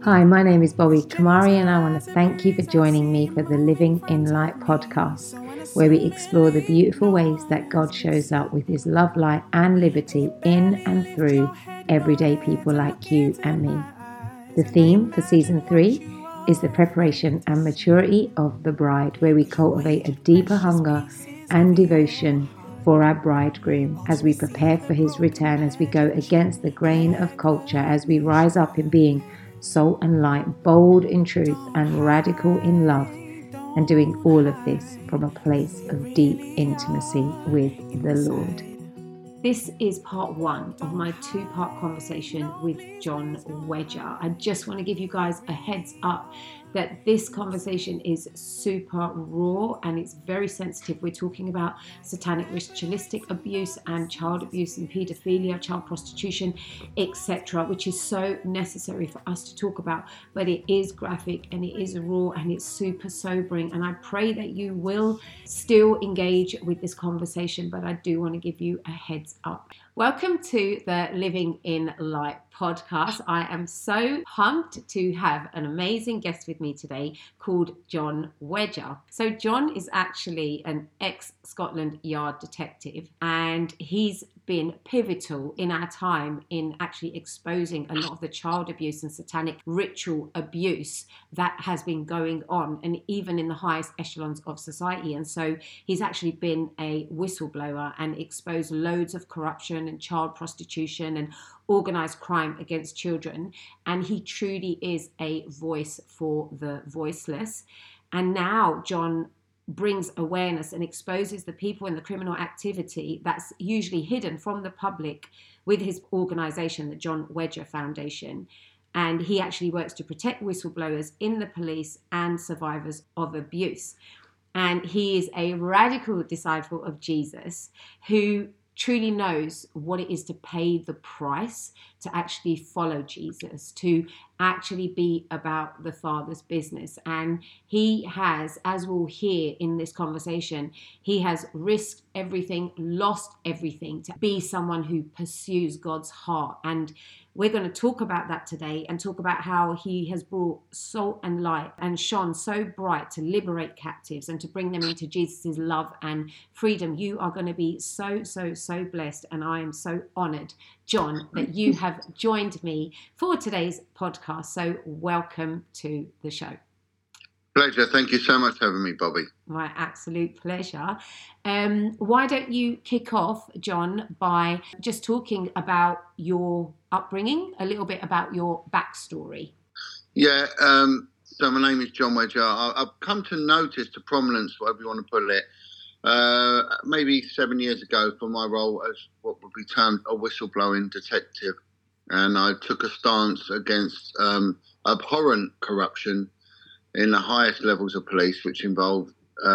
Hi, my name is Bobby Kamari, and I want to thank you for joining me for the Living in Light podcast, where we explore the beautiful ways that God shows up with His love, light, and liberty in and through everyday people like you and me. The theme for season 3 is the preparation and maturity of the bride, where we cultivate a deeper hunger and devotion for our bridegroom as we prepare for his return, as we go against the grain of culture, as we rise up in being salt and light, bold in truth and radical in love, and doing all of this from a place of deep intimacy with the Lord. This is part 1 of my 2-part conversation with John Wedger. I just want to give you guys a heads up that this conversation is super raw and it's very sensitive. We're talking about satanic ritualistic abuse and child abuse and paedophilia, child prostitution, etc., which is so necessary for us to talk about. But it is graphic and it is raw and it's super sobering. And I pray that you will still engage with this conversation, but I do want to give you a heads up. Welcome to the Living in Light podcast. I am so pumped to have an amazing guest with me today called John Wedger. So John is actually an ex-Scotland Yard detective, and he's been pivotal in our time in actually exposing a lot of the child abuse and satanic ritual abuse that has been going on, and even in the highest echelons of society. And so he's actually been a whistleblower and exposed loads of corruption and child prostitution and organized crime against children. And he truly is a voice for the voiceless. And now John brings awareness and exposes the people in the criminal activity that's usually hidden from the public with his organization, the John Wedger Foundation. And he actually works to protect whistleblowers in the police and survivors of abuse. And he is a radical disciple of Jesus who truly knows what it is to pay the price to actually follow Jesus, to actually be about the Father's business. And he has, as we'll hear in this conversation, he has risked everything, lost everything to be someone who pursues God's heart. And we're going to talk about that today and talk about how he has brought salt and light and shone so bright to liberate captives and to bring them into Jesus' love and freedom. You are going to be so blessed, and I am so honored, John, that you have joined me for today's podcast. So welcome to the show. Pleasure. Thank you so much for having me, Bobby. My absolute pleasure. Why don't you kick off, John, by just talking about your upbringing, a little bit about your backstory? Yeah, so my name is John Wedger. I've come to notice the prominence, whatever you want to put it, maybe 7 years ago for my role as what would be termed a whistleblowing detective. And I took a stance against abhorrent corruption in the highest levels of police, which involved,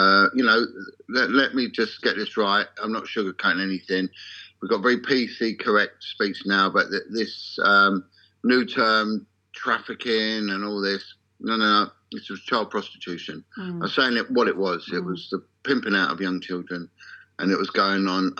let me just get this right. I'm not sugarcoating anything. We've got very PC correct speech now, but this new term, trafficking and all this, no, this was child prostitution. I'm saying what it was. It was the pimping out of young children, and it was going on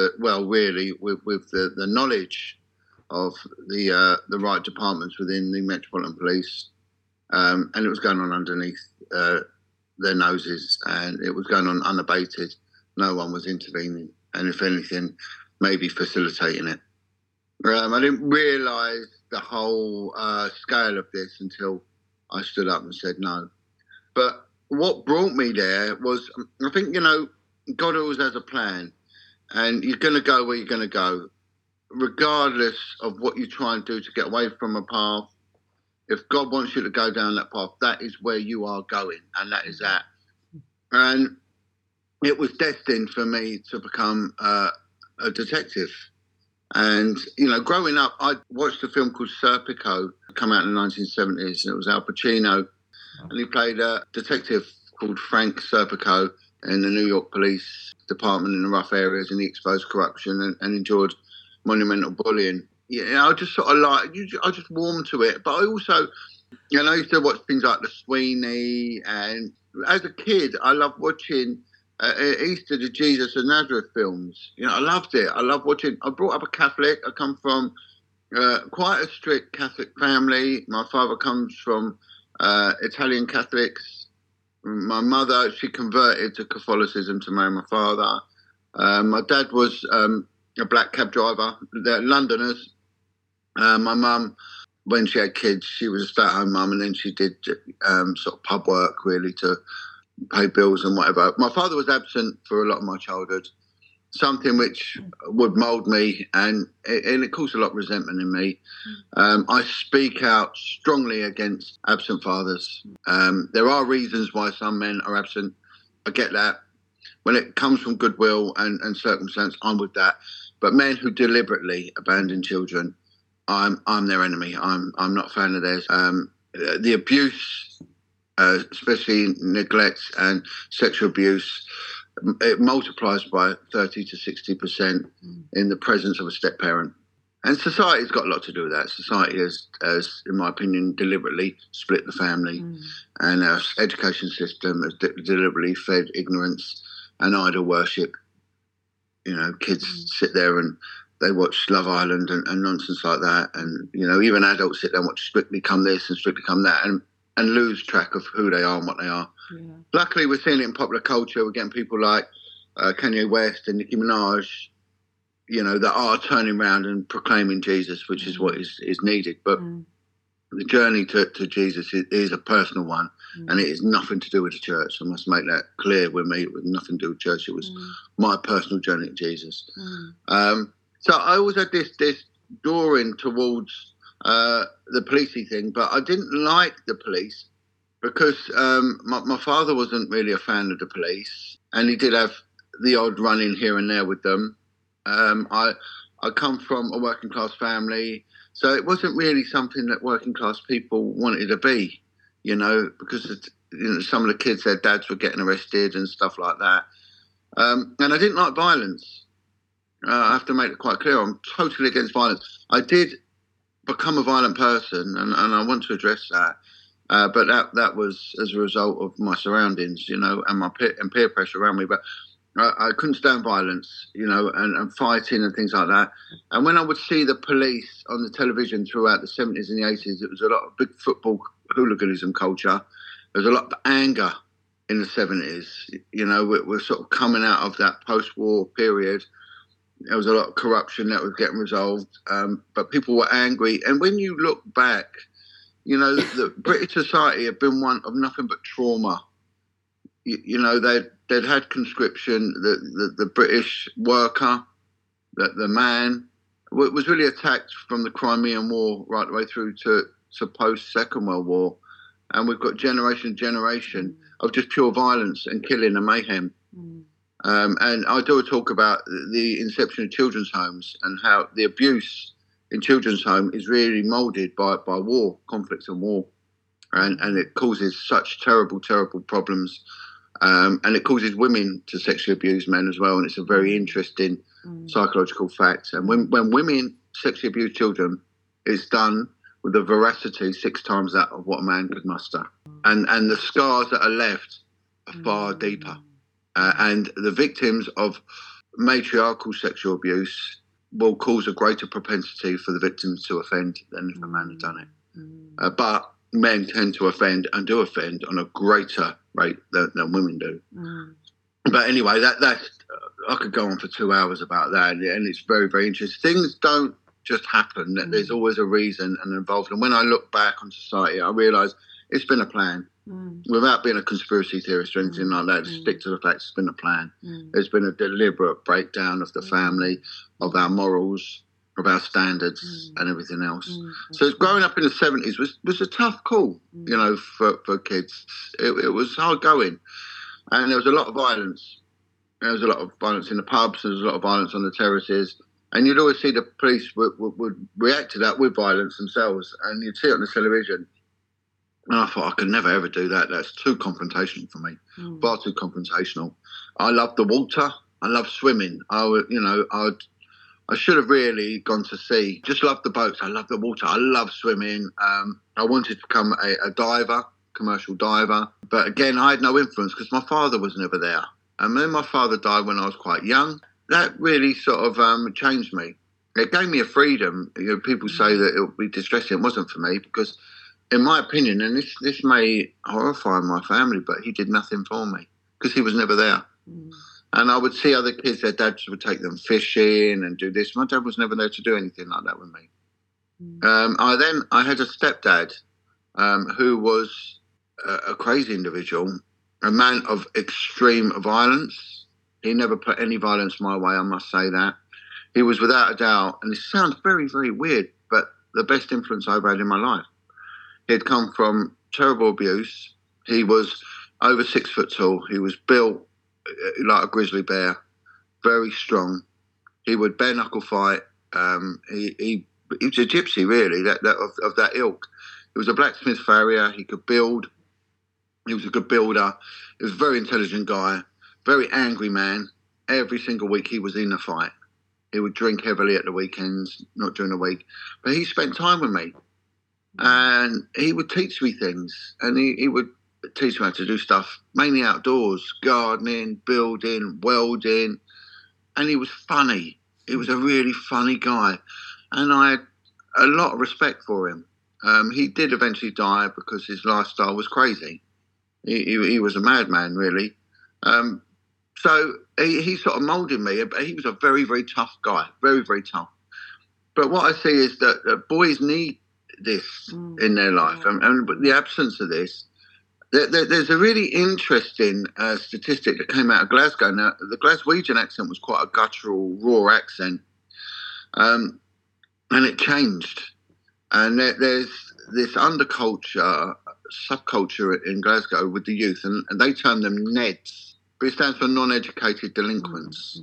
with the knowledge of the right departments within the Metropolitan Police. And it was going on underneath their noses, and it was going on unabated. No one was intervening, and if anything, maybe facilitating it. I didn't realise the whole scale of this until I stood up and said no. But what brought me there was, I think, God always has a plan, and you're going to go where you're going to go, regardless of what you try and do to get away from a path. If God wants you to go down that path, that is where you are going, and that is that. And it was destined for me to become a detective. And, growing up, I watched a film called Serpico, come out in the 1970s, and it was Al Pacino. And he played a detective called Frank Serpico in the New York Police Department in the rough areas, and he exposed corruption and endured monumental bullying. Yeah, I just sort of I just warmed to it. But I also, I used to watch things like The Sweeney, and as a kid, I loved watching Easter the Jesus of Nazareth films. I loved it. I loved watching. I brought up a Catholic. I come from Quite a strict Catholic family. My father comes from Italian Catholics. My mother, she converted to Catholicism to marry my father. My dad was a black cab driver. They're Londoners. My mum, when she had kids, she was a stay-at-home mum, and then she did sort of pub work, really, to pay bills and whatever. My father was absent for a lot of my childhood, something which would mould me, and it caused a lot of resentment in me. I speak out strongly against absent fathers. There are reasons why some men are absent. I get that. When it comes from goodwill and circumstance, I'm with that. But men who deliberately abandon children, I'm their enemy. I'm not a fan of theirs. The abuse, especially neglect and sexual abuse, it multiplies by 30 to 60% in the presence of a step parent. And society's got a lot to do with that. Society has, in my opinion, deliberately split the family, and our education system has deliberately fed ignorance and idol worship. You know, kids sit there and they watch Love Island and nonsense like that, and you know, even adults sit there and watch Strictly Come This and Strictly Come That, and lose track of who they are and what they are. Yeah. Luckily, we're seeing it in popular culture. We're getting people like Kanye West and Nicki Minaj, you know, that are turning around and proclaiming Jesus, which is what is needed. But the journey to Jesus is a personal one, and it is nothing to do with the church. I must make that clear with me. It was nothing to do with church. It was my personal journey to Jesus. So I always had this drawing towards the policey thing, but I didn't like the police because my father wasn't really a fan of the police, and he did have the odd run-in here and there with them. I come from a working class family, so it wasn't really something that working class people wanted to be, you know, because some of the kids, their dads were getting arrested and stuff like that. And I didn't like violence. I have to make it quite clear, I'm totally against violence. I did become a violent person, and I want to address that. But that was as a result of my surroundings, you know, and my peer pressure around me. But I couldn't stand violence, you know, and fighting and things like that. And when I would see the police on the television throughout the 70s and the 80s, it was a lot of big football hooliganism culture. There was a lot of anger in the 70s. You know, we're sort of coming out of that post-war period. There was a lot of corruption that was getting resolved, but people were angry. And when you look back, you know, the British society had been one of nothing but trauma. You know, they'd had conscription. The British worker, the man, was really attacked from the Crimean War right the way through to post-Second World War. And we've got generation of just pure violence and killing and mayhem. And I do talk about the inception of children's homes and how the abuse in children's home is really moulded by war, conflicts and war. And it causes such terrible, terrible problems. And it causes women to sexually abuse men as well. And it's a very interesting psychological fact. And when women sexually abuse children, it's done with a veracity 6 times that of what a man could muster. And the scars that are left are far deeper. And the victims of matriarchal sexual abuse will cause a greater propensity for the victims to offend than if a man had done it. But men tend to offend and do offend on a greater rate than women do. But anyway, that's I could go on for 2 hours about that, and it's very, very interesting. Things don't just happen. There's always a reason and involved. And when I look back on society, I realise it's been a plan. Without being a conspiracy theorist or anything like that, just stick to the facts. It's been a plan. There's been a deliberate breakdown of the family, of our morals, of our standards, and everything else. So growing up in the 70s was a tough call, you know, for kids. It was hard going, and there was a lot of violence. There was a lot of violence in the pubs. There was a lot of violence on the terraces, and you'd always see the police would react to that with violence themselves, and you'd see it on the television. And I thought, I could never, ever do that. That's too confrontational for me, far too confrontational. I love the water. I love swimming. I should have really gone to sea. Just love the boats. I love the water. I love swimming. I wanted to become a diver, commercial diver. But again, I had no influence because my father was never there. And then my father died when I was quite young. That really sort of changed me. it gave me a freedom. People say that it would be distressing. It wasn't for me because, in my opinion, and this may horrify my family, but he did nothing for me because he was never there. And I would see other kids, their dads would take them fishing and do this. My dad was never there to do anything like that with me. I had a stepdad who was a crazy individual, a man of extreme violence. He never put any violence my way, I must say that. He was without a doubt, and it sounds very, very weird, but the best influence I've had in my life. He had come from terrible abuse. He was over 6 foot tall. He was built like a grizzly bear, very strong. He would bare knuckle fight. He was a gypsy, really, of that ilk. He was a blacksmith farrier. He could build. He was a good builder. He was a very intelligent guy, very angry man. Every single week he was in a fight. He would drink heavily at the weekends, not during the week. But he spent time with me. And he would teach me things. And he would teach me how to do stuff, mainly outdoors, gardening, building, welding. And he was funny. He was a really funny guy. And I had a lot of respect for him. He did eventually die because his lifestyle was crazy. He was a madman, really. So he sort of molded me. He was a very, very tough guy, very, very tough. But what I see is that boys need this in their life. And the absence of this, there's a really interesting statistic that came out of Glasgow. Now, the Glaswegian accent was quite a guttural, raw accent. And it changed. And there's this underculture, subculture in Glasgow with the youth, and they term them NEDs. But it stands for non-educated delinquents.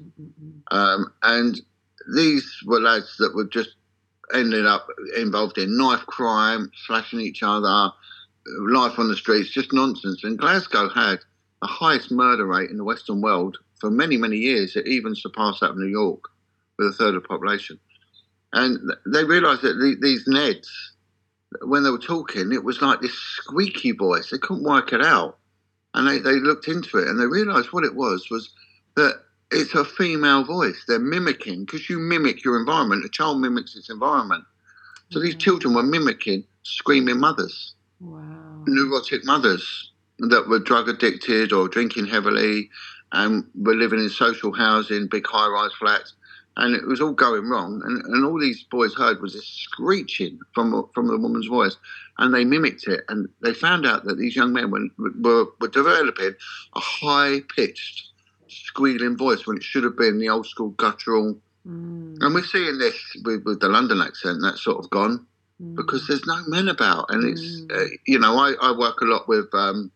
And these were lads that were just ended up involved in knife crime, slashing each other, life on the streets, just nonsense. And Glasgow had the highest murder rate in the Western world for many, many years. It even surpassed that of New York with a third of the population. And they realised that these Neds, when they were talking, it was like this squeaky voice. They couldn't work it out. And they looked into it and they realised what it was that it's a female voice. They're mimicking, because you mimic your environment. A child mimics its environment. So these children were mimicking screaming mothers. Wow. Neurotic mothers that were drug addicted or drinking heavily and were living in social housing, big high-rise flats. And it was all going wrong. And all these boys heard was this screeching from the woman's voice. And they mimicked it. And they found out that these young men were developing a high-pitched, squealing voice when it should have been the old-school guttural. And we're seeing this with the London accent. That's sort of gone because there's no men about. And it's, I work a lot with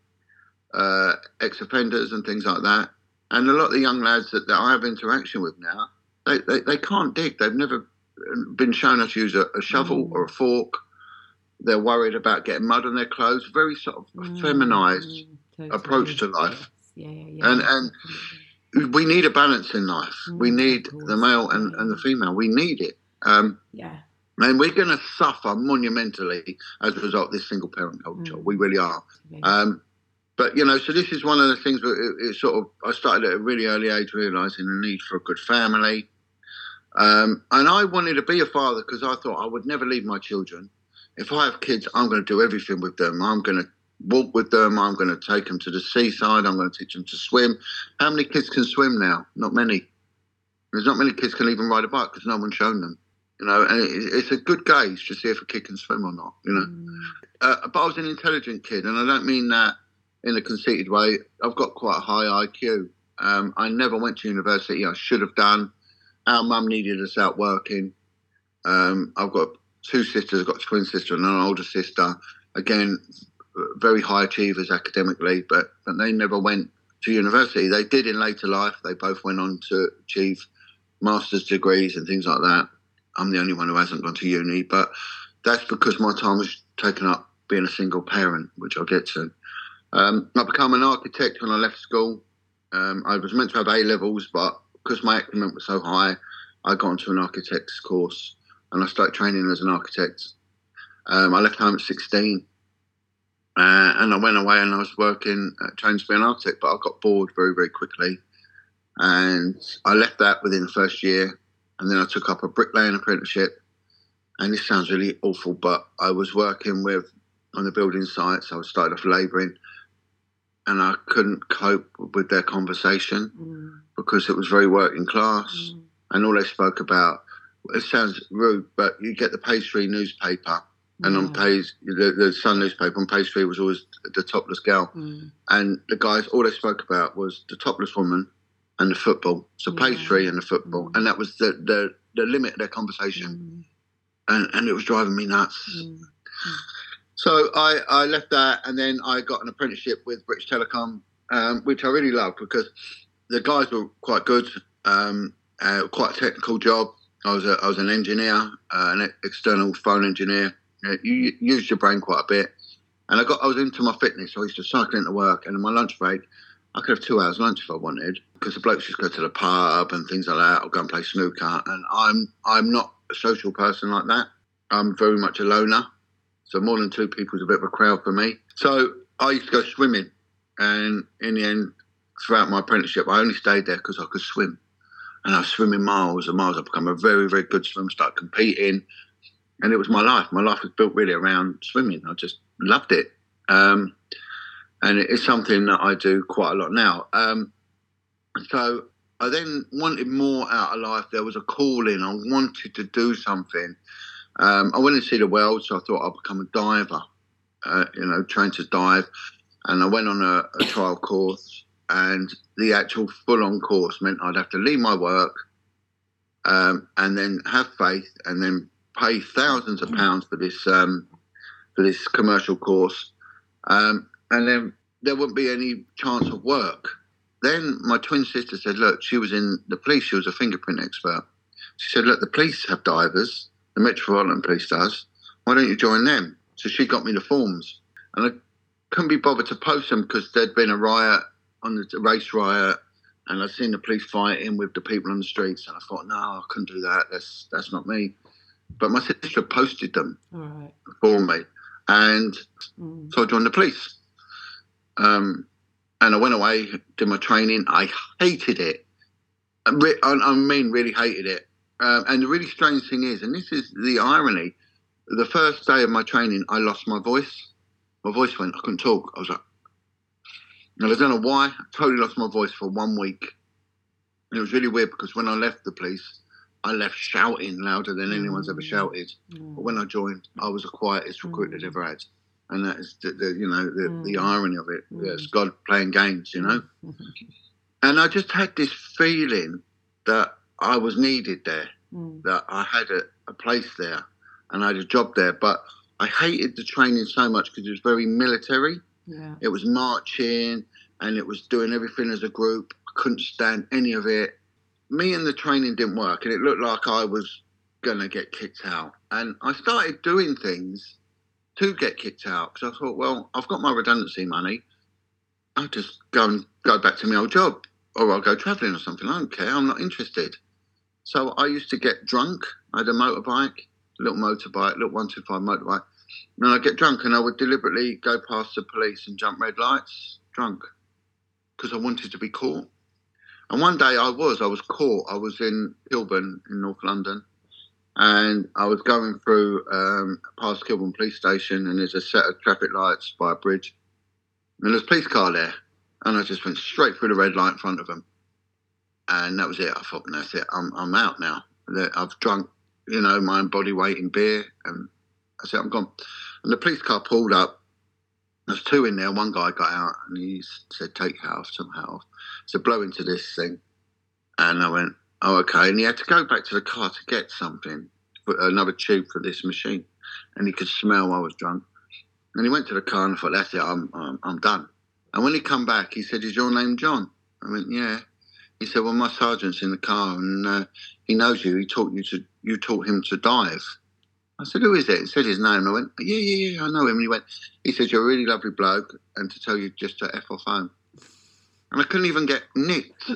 ex-offenders and things like that. And a lot of the young lads that I have interaction with now, they can't dig. They've never been shown how to use a shovel or a fork. They're worried about getting mud on their clothes. Very sort of feminized approach to life. And we need a balance in life. We need the male and the female. We need it. And we're going to suffer monumentally as a result of this single parent culture. We really are. But, so this is one of the things where I started at a really early age realising the need for a good family. And I wanted to be a father because I thought I would never leave my children. If I have kids, I'm going to do everything with them. I'm going to walk with them. I'm going to take them to the seaside. I'm going to teach them to swim. How many kids can swim now? Not many. There's not many kids can even ride a bike because no one's shown them. And it's a good gauge to see if a kid can swim or not, But I was an intelligent kid, and I don't mean that in a conceited way. I've got quite a high IQ. I never went to university. I should have done. Our mum needed us out working. I've got 2 sisters. I've got a twin sister and an older sister. Again, very high achievers academically, but they never went to university. They did in later life. They both went on to achieve master's degrees and things like that. I'm the only one who hasn't gone to uni, but that's because my time was taken up being a single parent, which I'll get to. I became an architect when I left school. I was meant to have A-levels, but because my acumen was so high, I got onto an architect's course and I started training as an architect. I left home at 16 and I went away and I was working, trying to be an architect, but I got bored very, very quickly. And I left that within the first year. And then I took up a bricklaying apprenticeship. And this sounds really awful, but I was working on the building sites. I started off labouring, and I couldn't cope with their conversation because it was very working class. And all they spoke about, it sounds rude, but you get the page 3 newspaper, and on page, the Sun newspaper, on page 3 was always the topless girl. And the guys, all they spoke about was the topless woman and the football. So page 3 and the football. And that was the limit of their conversation. And it was driving me nuts. So I left that, and then I got an apprenticeship with British Telecom, which I really loved because the guys were quite good, quite a technical job. I was an engineer, an external phone engineer. You used your brain quite a bit. And I was into my fitness, so I used to cycle into work, and in my lunch break, I could have 2 hours lunch if I wanted, because the blokes just go to the pub and things like that, or go and play snooker. And I'm not a social person like that. I'm very much a loner. So more than 2 people is a bit of a crowd for me. So I used to go swimming. And in the end, throughout my apprenticeship, I only stayed there because I could swim. And I was swimming miles and miles. I've become a very, very good swimmer, started competing. And it was my life. My life was built really around swimming. I just loved it. And it is something that I do quite a lot now. So I then wanted more out of life. There was a calling. I wanted to do something. I went to see the world, so I thought I'd become a diver, train to dive. And I went on a trial course, and the actual full-on course meant I'd have to leave my work and then have faith and then pay thousands of pounds for this commercial course. And then there wouldn't be any chance of work. Then my twin sister said, look, she was in the police. She was a fingerprint expert. She said, look, the police have divers. The Metropolitan Police does. Why don't you join them? So she got me the forms. And I couldn't be bothered to post them because there'd been a riot, a race riot, and I'd seen the police fighting with the people on the streets. And I thought, no, I couldn't do that. That's not me. But my sister posted them for me. And so I joined the police. And I went away, did my training. I hated it. I mean, really hated it. And the really strange thing is, and this is the irony, the first day of my training, I lost my voice. My voice went, I couldn't talk. I was like, and I don't know why, I totally lost my voice for 1 week. And it was really weird because when I left the police, I left shouting louder than anyone's ever shouted. But when I joined, I was the quietest recruit they'd ever had. And that is the irony of it. It's God playing games, And I just had this feeling that I was needed there, that I had a place there and I had a job there. But I hated the training so much because it was very military. Yeah. It was marching and it was doing everything as a group. I couldn't stand any of it. Me and the training didn't work, and it looked like I was going to get kicked out. And I started doing things to get kicked out because I thought, well, I've got my redundancy money. I'll just go back to my old job, or I'll go travelling or something. I don't care. I'm not interested. So I used to get drunk. I had a motorbike, little 125 motorbike. And I'd get drunk and I would deliberately go past the police and jump red lights drunk because I wanted to be caught. And one day I was caught. I was in Kilburn in North London, and I was going through past Kilburn police station, and there's a set of traffic lights by a bridge. And there's a police car there, and I just went straight through the red light in front of them. And that was it. I thought, that's it. I'm out now. I've drunk, my own body weight in beer, and I said, I'm gone. And the police car pulled up. There's 2 in there. One guy got out and he said, take your hat off, some hat off. So blow into this thing. And I went, oh, okay. And he had to go back to the car to get something, another tube for this machine. And he could smell I was drunk. And he went to the car and I thought, that's it, I'm done. And when he come back, he said, is your name John? I went, yeah. He said, well, my sergeant's in the car and he knows you. You taught him to dive. I said, who is it? He said his name. I went, yeah, I know him. And he said, you're a really lovely bloke, and to tell you just to F off home. And I couldn't even get nicked,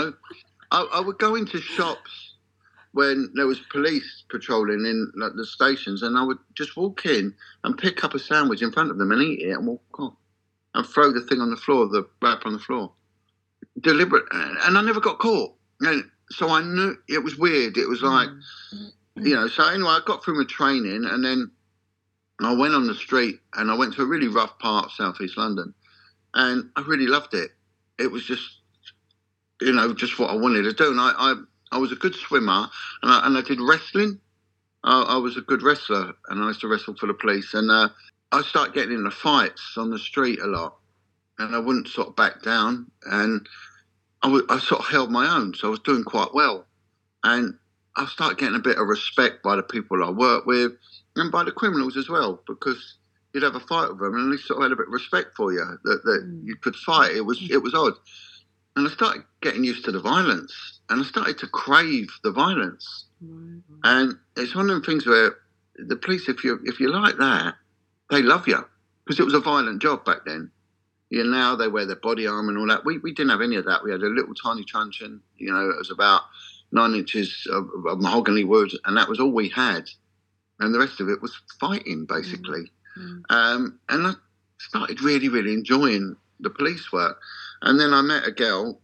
I would go into shops when there was police patrolling in the stations, and I would just walk in and pick up a sandwich in front of them and eat it and walk off and throw the thing on the floor, the wrap on the floor. Deliberate. And I never got caught. And so I knew it was weird. It was like, so anyway, I got through my training, and then I went on the street, and I went to a really rough part of South East London, and I really loved it. It was just, just what I wanted to do. And I was a good swimmer, and I did wrestling. I was a good wrestler, and I used to wrestle for the police. And I started getting into fights on the street a lot, and I wouldn't sort of back down. And I sort of held my own, so I was doing quite well. And I started getting a bit of respect by the people I worked with, and by the criminals as well, because you'd have a fight with them, and they sort of had a bit of respect for you that you could fight. It was odd. And I started getting used to the violence, and I started to crave the violence. And it's one of them things where the police, if you like that, they love you, because it was a violent job back then. Now they wear their body armor and all that. We didn't have any of that. We had a little tiny truncheon. It was about 9 inches of mahogany wood, and that was all we had. And the rest of it was fighting, basically. And I started really, really enjoying the police work. And then I met a girl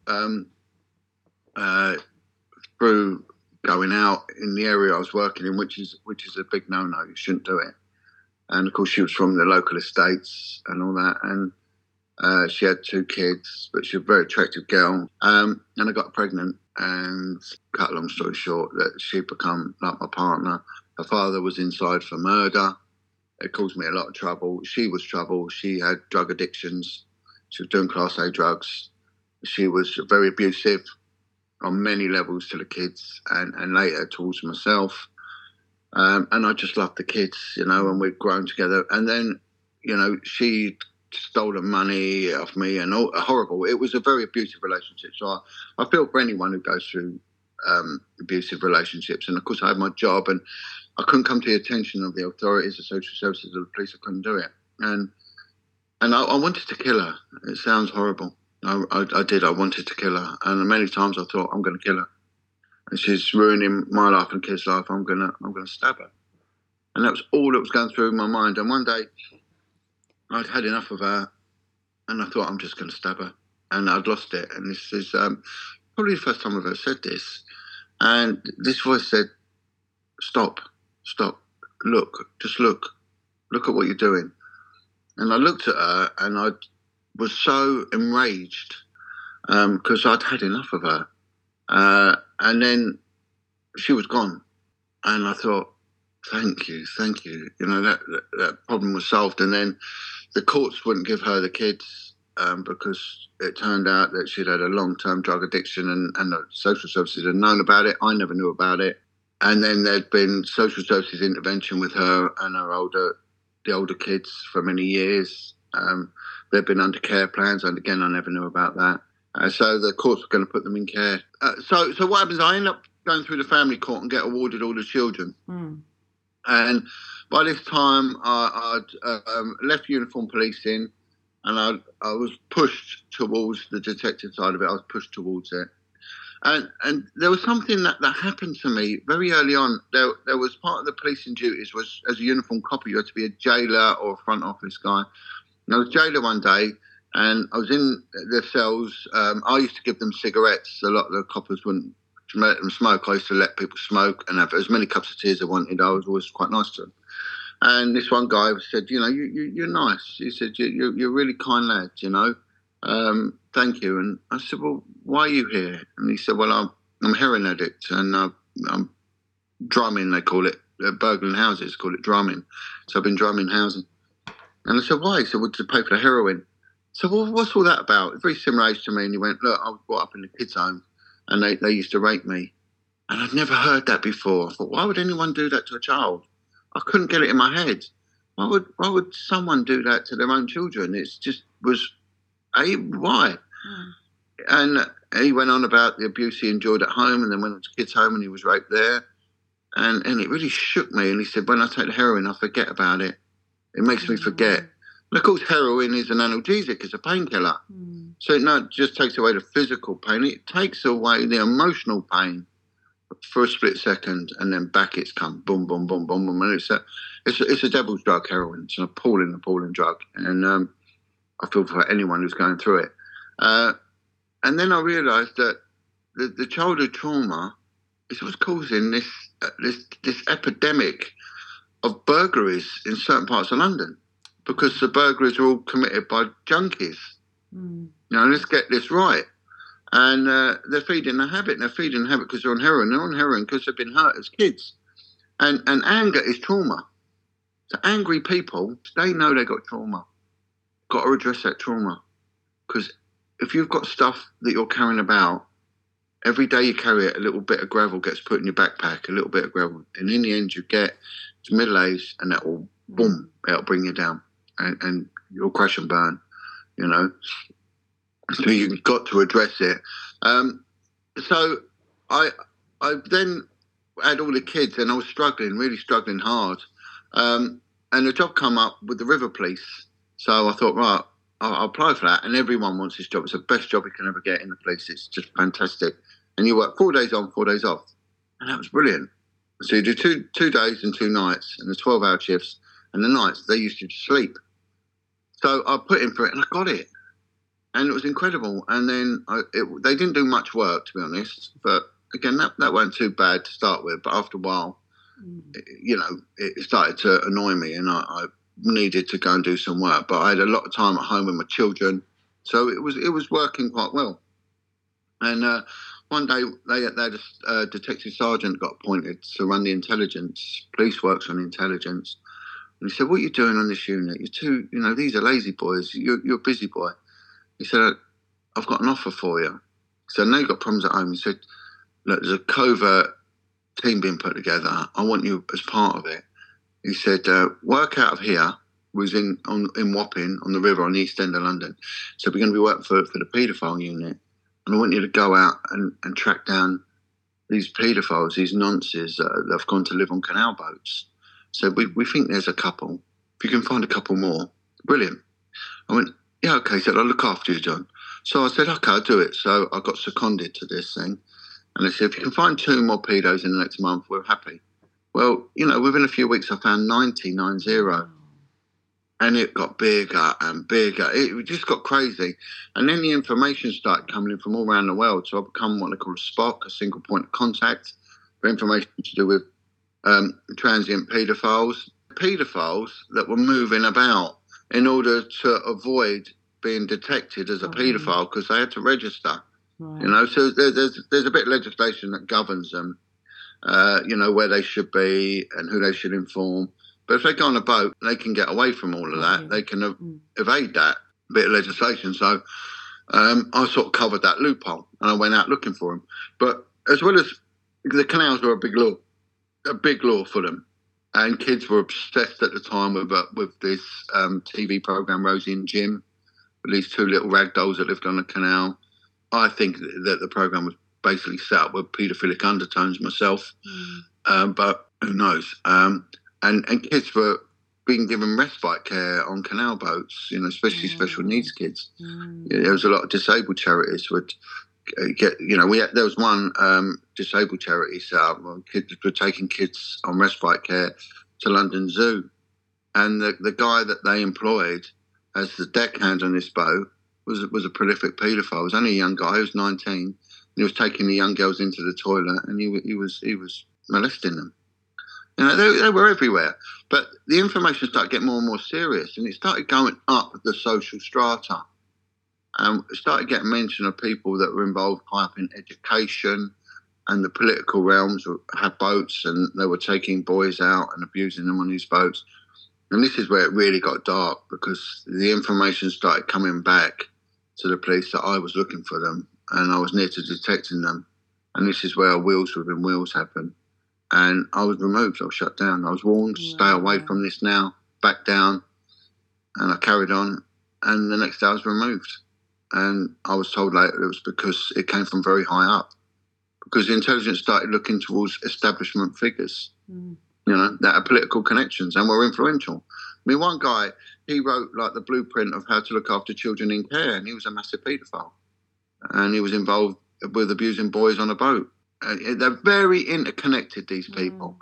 through going out in the area I was working in, which is a big no-no. You shouldn't do it. And, of course, she was from the local estates and all that. And she had 2 kids, but she was a very attractive girl. And I got pregnant, and cut a long story short, that she'd become like my partner. Her father was inside for murder. It caused me a lot of trouble. She was trouble. She had drug addictions. She was doing Class A drugs. She was very abusive on many levels to the kids, and later towards myself. And I just loved the kids, and we'd grown together. And then, she stole the money off me, and all horrible. It was a very abusive relationship. So I feel for anyone who goes through abusive relationships. And of course, I had my job, and I couldn't come to the attention of the authorities, the social services, or the police. I couldn't do it. And I wanted to kill her. It sounds horrible. I did. I wanted to kill her, and many times I thought, I'm going to kill her, and she's ruining my life and kids' life. I'm going to stab her, and that was all that was going through my mind. And one day, I'd had enough of her, and I thought, I'm just going to stab her, and I'd lost it. And this is probably the first time I've ever said this. And this voice said, "Stop, look, just look at what you're doing." And I looked at her, and I was so enraged because I'd had enough of her. And then she was gone. And I thought, thank you. That problem was solved. And then the courts wouldn't give her the kids because it turned out that she'd had a long-term drug addiction, and the social services had known about it. I never knew about it. And then there'd been social services intervention with her and the older kids for many years. They've been under care plans, and again, I never knew about that. So the courts were going to put them in care. So what happens, I end up going through the family court and get awarded all the children. And by this time, I'd left uniform policing, and I was pushed towards the detective side of it. I was pushed towards it. And there was something that happened to me very early on. There was part of the policing duties was, as a uniform copper, you had to be a jailer or a front office guy. And I was jailer one day, and I was in their cells. I used to give them cigarettes. A lot of the coppers wouldn't let them smoke. I used to let people smoke and have as many cups of tea as they wanted. I was always quite nice to them. And this one guy said, you're nice. He said, you're a really kind lad, thank you. And I said, well, why are you here? And he said, well, I'm a heroin addict, and I'm drumming, they call it. Burgling houses, call it drumming. So I've been drumming housing. And I said, why? He said, well, to pay for the heroin. So, well, what's all that about? Very similar age to me. And he went, look, I was brought up in the kids' home, and they used to rape me. And I'd never heard that before. I thought, why would anyone do that to a child? I couldn't get it in my head. Why would someone do that to their own children? It just was, why? And he went on about the abuse he endured at home, and then went to kids' home and he was raped there. And it really shook me. And he said, when I take the heroin, I forget about it. It makes me forget. And of course, heroin is an analgesic, it's a painkiller. So it not just takes away the physical pain, it takes away the emotional pain for a split second, and then back it's come, boom, boom, boom, boom, boom. And it's a devil's drug, heroin. It's an appalling drug. And I feel for anyone who's going through it. And then I realised that the childhood trauma is what's causing this epidemic of burglaries in certain parts of London, because the burglaries are all committed by junkies. Let's get this right. And they're feeding the habit. They're feeding the habit because they're on heroin. They're on heroin because they've been hurt as kids. And anger is trauma. So angry people, they know they got trauma. Got to address that trauma. Because if you've got stuff that you're carrying about, every day you carry it, a little bit of gravel gets put in your backpack, a little bit of gravel. And in the end, you get to middle age, and that will, boom, it'll bring you down. And you'll crash and burn, So you've got to address it. So I then had all the kids, and I was struggling, really struggling hard. And a job come up with the River Police. So I thought, right, I'll apply for that. And everyone wants this job. It's the best job you can ever get in the police. It's just fantastic. And you work 4 days on, 4 days off. And that was brilliant. So you do two days and 2 nights, and the 12-hour shifts. And the nights, they used to sleep. So I put in for it, and I got it. And it was incredible. And then they didn't do much work, to be honest. But again, that wasn't too bad to start with. But after a while, it started to annoy me, and I needed to go and do some work. But I had a lot of time at home with my children, so it was working quite well. And one day they had a detective sergeant got appointed to run the intelligence. Police works on intelligence. And he said, "What are you doing on this unit? You're too, these are lazy boys. You're a busy boy." He said, "I've got an offer for you." He said, "I know you've got problems at home." He said, "Look, there's a covert team being put together. I want you as part of it." He said, "Work out of here." Was in Wapping on the river on the east end of London. So we're going to be working for the paedophile unit. And I want you to go out and track down these paedophiles, these nonces that have gone to live on canal boats. So we think there's a couple. If you can find a couple more, brilliant. I went, "Yeah, okay." He said, "I'll look after you, John." So I said, "Okay, I'll do it." So I got seconded to this thing. And they said, "If you can find 2 more pedos in the next month, we're happy." Well, within a few weeks, I found 90. And it got bigger and bigger. It just got crazy. And then the information started coming in from all around the world. So I've become what they call a SPOC, a single point of contact, for information to do with transient paedophiles. Paedophiles that were moving about in order to avoid being detected as a paedophile, because they had to register. Right. So there's a bit of legislation that governs them, where they should be and who they should inform. But if they go on a boat, they can get away from all of that. They can evade that bit of legislation. So I sort of covered that loophole, and I went out looking for them. But as well as the canals were a big law for them. And kids were obsessed at the time with this TV program, Rosie and Jim, with these 2 little rag dolls that lived on a canal. I think that the program was basically set up with paedophilic undertones myself, but who knows? And kids were being given respite care on canal boats, especially special needs kids. There was a lot of disabled charities would get, there was one disabled charity set up where kids were taking kids on respite care to London Zoo. And the guy that they employed as the deckhand on this boat was a prolific paedophile. He was only a young guy, he was 19. And he was taking the young girls into the toilet, and he was molesting them. They were everywhere. But the information started getting more and more serious, and it started going up the social strata. It started getting mention of people that were involved high up in education, and the political realms had boats, and they were taking boys out and abusing them on these boats. And this is where it really got dark, because the information started coming back to the police that I was looking for them, and I was near to detecting them. And this is where wheels within wheels happened. And I was removed. I was shut down. I was warned, stay away from this now, back down. And I carried on. And the next day I was removed. And I was told later it was because it came from very high up. Because the intelligence started looking towards establishment figures, that had political connections and were influential. I mean, one guy, he wrote like the blueprint of how to look after children in care, and he was a massive paedophile. And he was involved with abusing boys on a boat. They're very interconnected, these people.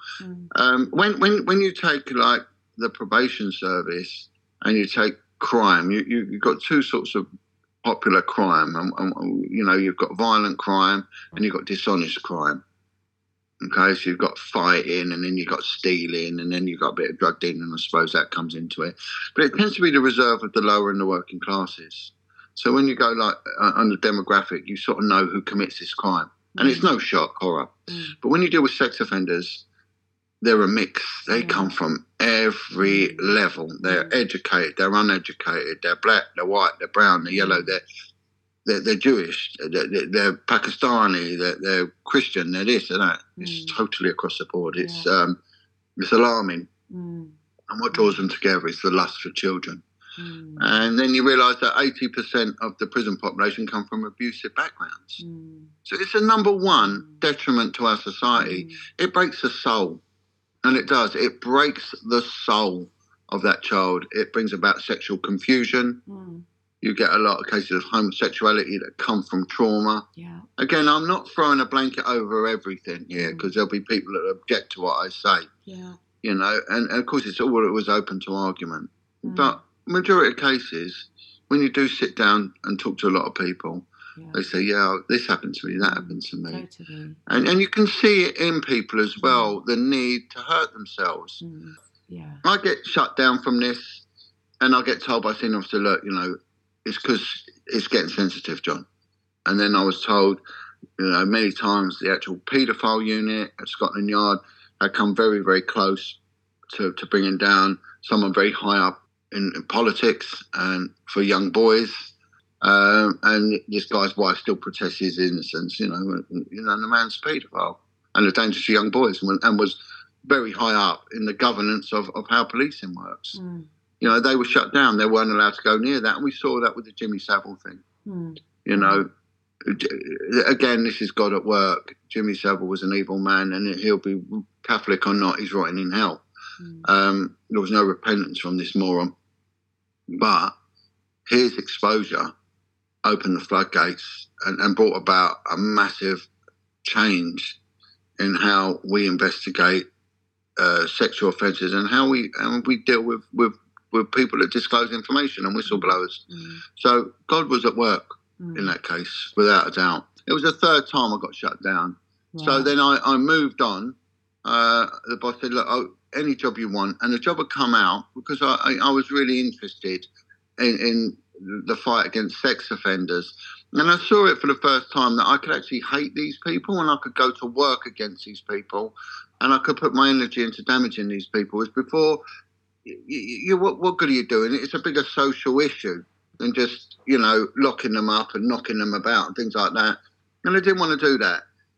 When you take like the probation service and you take crime, you've got 2 sorts of popular crime. You know, you've got violent crime and you've got dishonest crime. Okay, so you've got fighting, and then you've got stealing, and then you've got a bit of drug dealing. I suppose that comes into it. But it tends to be the reserve of the lower and the working classes. So when you go like on the demographic, you sort of know who commits this crime. And it's no shock horror. But when you deal with sex offenders, they're a mix. They come from every level. They're educated, they're uneducated, they're black, they're white, they're brown, they're yellow, they're Jewish, they're Pakistani, they're Christian, they're this, they're that. It's totally across the board. It's alarming. And what draws them together is the lust for children. And then you realise that 80% of the prison population come from abusive backgrounds. So it's a number one detriment to our society. It breaks the soul. And it does. It breaks the soul of that child. It brings about sexual confusion. You get a lot of cases of homosexuality that come from trauma. Again, I'm not throwing a blanket over everything here, because there'll be people that object to what I say. You know, and of course it was open to argument. But majority of cases, when you do sit down and talk to a lot of people, they say, this happened to me, that happened to me. Totally. And you can see it in people as well, the need to hurt themselves. I get shut down from this, and I get told by senior officer, look, you know, it's because it's getting sensitive, John. And then I was told, you know, many times the actual paedophile unit at Scotland Yard had come very, very close to bringing down someone very high up in politics and for young boys. And this guy's wife still protests his innocence, you know, and the man's a paedophile and a danger to young boys, and was very high up in the governance of how policing works. You know, they were shut down. They weren't allowed to go near that. And we saw that with the Jimmy Savile thing. You know, again, this is God at work. Jimmy Savile was an evil man, and he'll be Catholic or not, he's rotting in hell. There was no repentance from this moron. But his exposure opened the floodgates and brought about a massive change in how we investigate sexual offences and how we deal with people that disclose information and whistleblowers. So God was at work in that case, without a doubt. It was the third time I got shut down. So then I moved on. The boss said, look, any job you want. And the job had come out because I was really interested in the fight against sex offenders. And I saw it for the first time that I could actually hate these people, and I could go to work against these people, and I could put my energy into damaging these people. It's before, what good are you doing? It's a bigger social issue than just, you know, locking them up and knocking them about and things like that. And I didn't want to do that.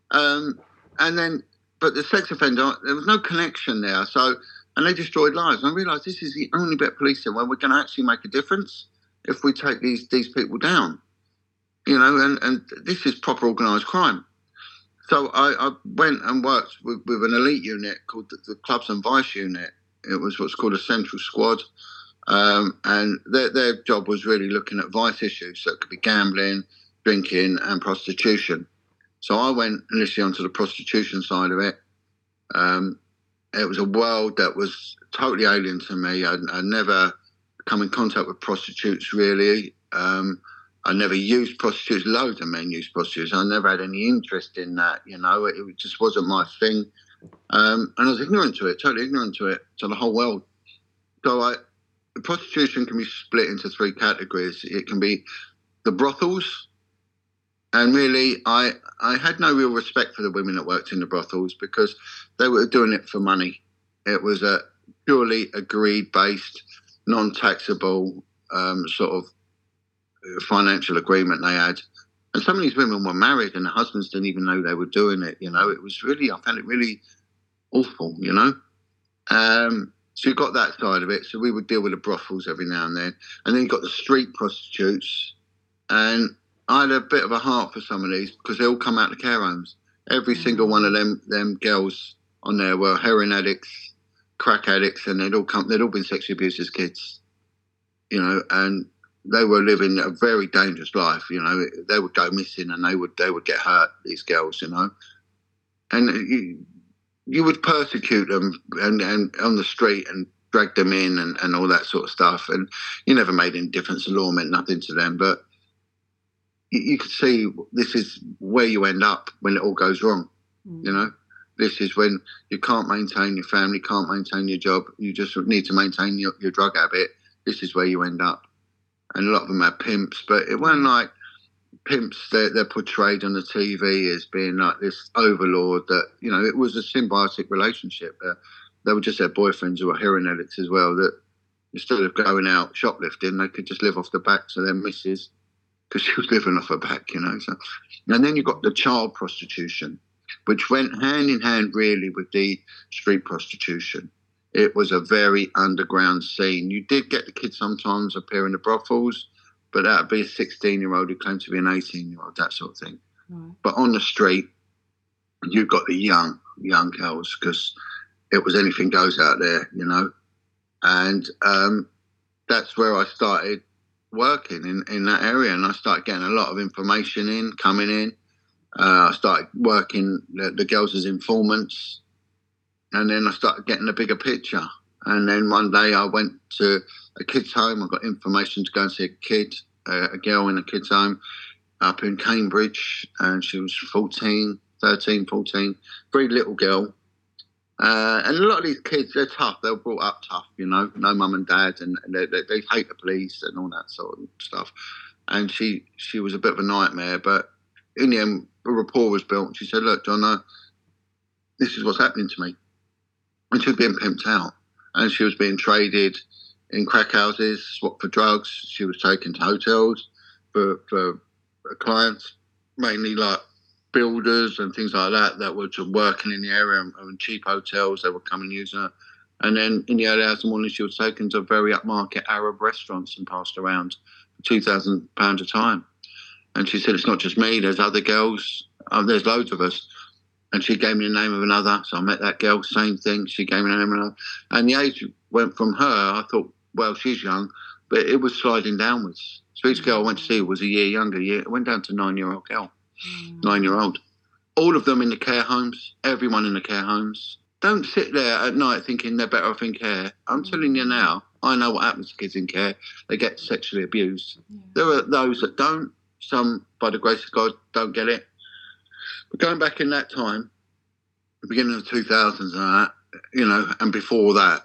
But the sex offender, there was no connection there. So, and they destroyed lives. And I realised this is the only bit of policing where we're going to actually make a difference if we take these people down. You know, and this is proper organised crime. So I went and worked with an elite unit called the Clubs and Vice Unit. It was what's called a central squad. And their job was really looking at vice issues. So it could be gambling, drinking and prostitution. So I went initially onto the prostitution side of it. It was a world that was totally alien to me. I'd never come in contact with prostitutes, really. I never used prostitutes. Loads of men used prostitutes. I never had any interest in that, you know. It just wasn't my thing. And I was ignorant to it, totally ignorant to it, to the whole world. So prostitution can be split into three categories. It can be the brothels. And really, I had no real respect for the women that worked in the brothels because they were doing it for money. It was a purely agreed-based, non-taxable sort of financial agreement they had. And some of these women were married and the husbands didn't even know they were doing it, you know. It was really, I found it really awful, you know. So you got that side of it. So we would deal with the brothels every now and then. And then you got the street prostitutes. And I had a bit of a heart for some of these because they all come out of care homes. Every single one of them girls on there were heroin addicts, crack addicts, and they'd all been sexually abused as kids, you know, and they were living a very dangerous life, you know. They would go missing and they would get hurt, these girls, you know. And you would persecute them and on the street and drag them in and all that sort of stuff. And you never made any difference. The law meant nothing to them. But you could see this is where you end up when it all goes wrong. You know, this is when you can't maintain your family, can't maintain your job. You just need to maintain your drug habit. This is where you end up. And a lot of them had pimps, but it wasn't like pimps. They're portrayed on the TV as being like this overlord that, you know, it was a symbiotic relationship. They were just their boyfriends who were heroin addicts as well, that instead of going out shoplifting, they could just live off the backs of their missus, because she was living off her back, you know. So, and then you've got the child prostitution, which went hand in hand really with the street prostitution. It was a very underground scene. You did get the kids sometimes appear in the brothels, but that would be a 16-year-old who claimed to be an 18-year-old, that sort of thing. Right. But on the street, you've got the young girls, because it was anything goes out there, you know. And that's where I started working in that area, and I started getting a lot of information coming in. I started working the girls as informants, and then I started getting a bigger picture. And then one day I went to a kid's home. I got information to go and see a girl in a kid's home up in Cambridge, and she was 13, 14, very little girl. And a lot of these kids, they're tough. They were brought up tough, you know, no mum and dad, and they hate the police and all that sort of stuff. And she was a bit of a nightmare, but in the end, a rapport was built. And she said, "Look, John, this is what's happening to me." And she was being pimped out, and she was being traded in crack houses, swapped for drugs. She was taken to hotels for clients, mainly like builders and things like that were just working in the area and cheap hotels. They would come and use her. And then in the early hours of the morning, she was taken to very upmarket Arab restaurants and passed around for £2,000 a time. And she said, "It's not just me, there's other girls, there's loads of us." And she gave me the name of another. So I met that girl, same thing. She gave me the name of another. And the age went from her, I thought, well, she's young, but it was sliding downwards. So each girl I went to see was a year younger. It went down to 9-year-old girl. 9-year-old. All of them in the care homes, everyone in the care homes. Don't sit there at night thinking they're better off in care. I'm telling you now, I know what happens to kids in care. They get sexually abused. There are those that don't. Some, by the grace of God, don't get it. But going back in that time, the beginning of the 2000s and that, you know, and before that,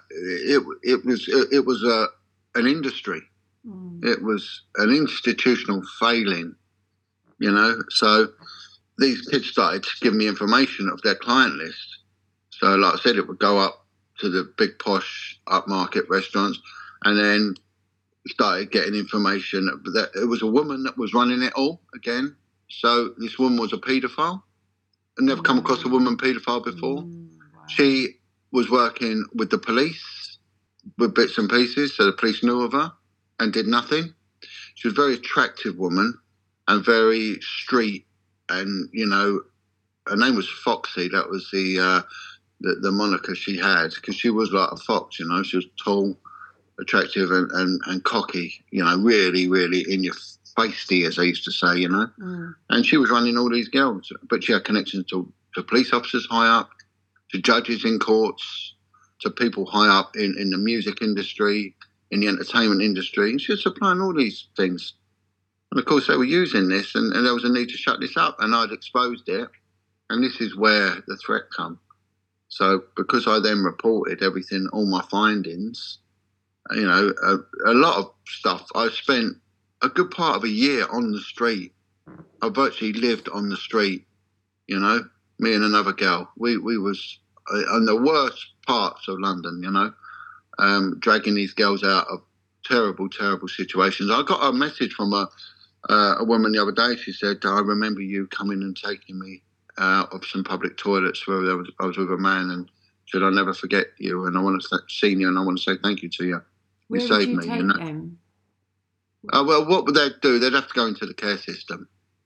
it was an industry. It was an institutional failing, you know. So these kids started to give me information of their client list. So, like I said, it would go up to the big posh upmarket restaurants, and then started getting information that it was a woman that was running it all again. So this woman was a paedophile. I'd never come across a woman paedophile before. Wow. She was working with the police with bits and pieces, so the police knew of her and did nothing. She was a very attractive woman and very street, and, you know, her name was Foxy. That was the moniker she had, because she was like a fox, you know. She was tall, attractive and cocky, you know, really, really in your feisty, as I used to say, you know. And she was running all these girls, but she had connections to police officers high up, to judges in courts, to people high up in the music industry, in the entertainment industry. And she was supplying all these things. And of course they were using this, and there was a need to shut this up, and I'd exposed it. And this is where the threat come. So because I then reported everything, all my findings, you know, a lot of stuff, I spent a good part of a year on the street. I virtually lived on the street, you know, me and another girl. We was in the worst parts of London, you know, dragging these girls out of terrible, terrible situations. I got a message from a woman the other day. She said, "I remember you coming and taking me out of some public toilets where I was with a man, and said, I'll never forget you, and I want to see you, and I want to say thank you to you. Where you saved would you me." take You know? them? Well, what would they do? They'd have to go into the care system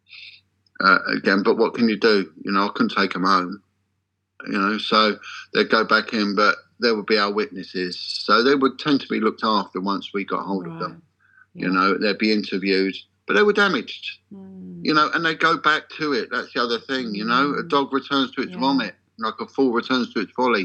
again. But what can you do? You know, I couldn't take them home. You know, so they'd go back in, but they would be our witnesses. So they would tend to be looked after once we got hold of them. Yeah. You know, they'd be interviewed, but they were damaged. You know, and they go back to it. That's the other thing. You know, a dog returns to its vomit, like a fool returns to its folly.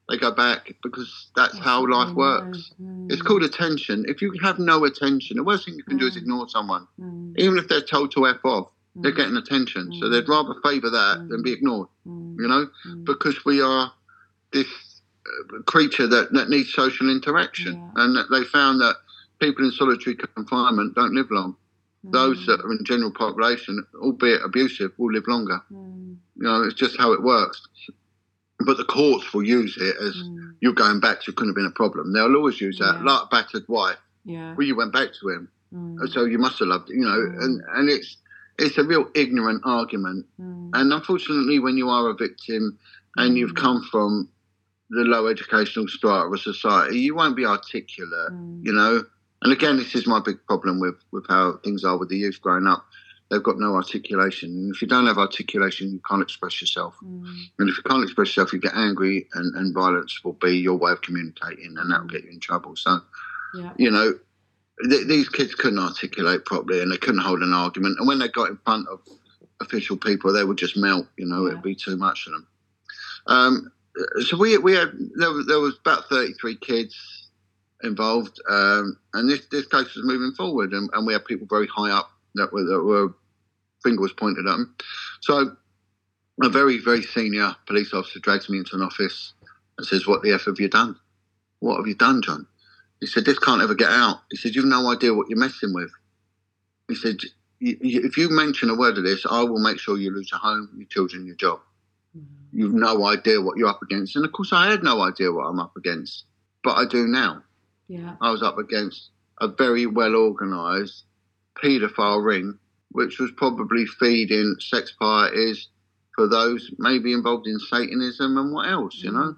they go back because that's how life works. It's called attention. If you have no attention, the worst thing you can do is ignore someone. Even if they're told to F off, they're getting attention. So they'd rather favour that than be ignored, you know, because we are this creature that needs social interaction. And they found that people in solitary confinement don't live long. Those that are in general population, albeit abusive, will live longer. You know, it's just how it works. But the courts will use it as you're going back to couldn't have been a problem. They'll always use that, like a battered wife. Well, you went back to him, so you must have loved it, you know. And it's a real ignorant argument. And unfortunately, when you are a victim and you've come from the low educational strata of a society, you won't be articulate, you know. And again, this is my big problem with how things are with the youth growing up. They've got no articulation. And if you don't have articulation, you can't express yourself. And if you can't express yourself, you get angry, and violence will be your way of communicating, and that will get you in trouble. So, you know, these kids couldn't articulate properly, and they couldn't hold an argument. And when they got in front of official people, they would just melt, you know, it'd be too much for them. So we had, there was about 33 kids involved, and this case was moving forward, and we had people very high up that were finger was pointed at them. So a very, very senior police officer drags me into an office and says, "What the F have you done? What have you done, John?" He said, "This can't ever get out." He said, "You've no idea what you're messing with." He said, "If you mention a word of this, I will make sure you lose your home, your children, your job. You've no idea what you're up against." And of course I had no idea what I'm up against, but I do now. I was up against a very well-organised paedophile ring, which was probably feeding sex parties for those maybe involved in Satanism and what else, you know.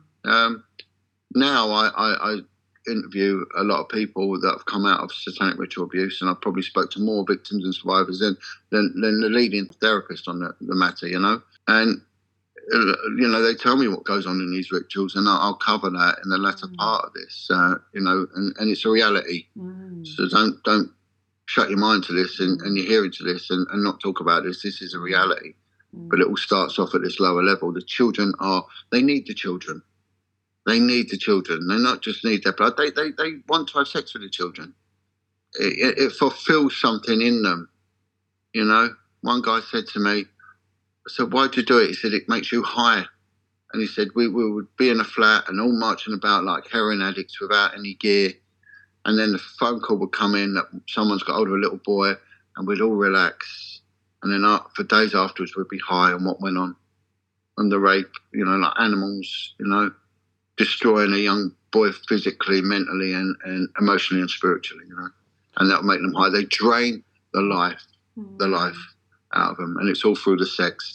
Now I interview a lot of people that have come out of satanic ritual abuse, and I've probably spoke to more victims and survivors than the leading therapist on the matter, you know. And you know, they tell me what goes on in these rituals, and I'll cover that in the latter part of this, you know, and it's a reality. So don't shut your mind to this and your hearing to this and not talk about this. This is a reality. But it all starts off at this lower level. The children they need the children. They need the children. They not just need their blood. They want to have sex with the children. It fulfills something in them, you know. One guy said to me, I said, "Why'd you do it?" He said, "It makes you high." And he said, we would be in a flat and all marching about like heroin addicts without any gear. And then the phone call would come in that someone's got hold of a little boy, and we'd all relax. And then for days afterwards, we'd be high on what went on. And the rape, you know, like animals, you know, destroying a young boy physically, mentally, and emotionally and spiritually, you know. And that would make them high. They drain the life out of them, and it's all through the sex.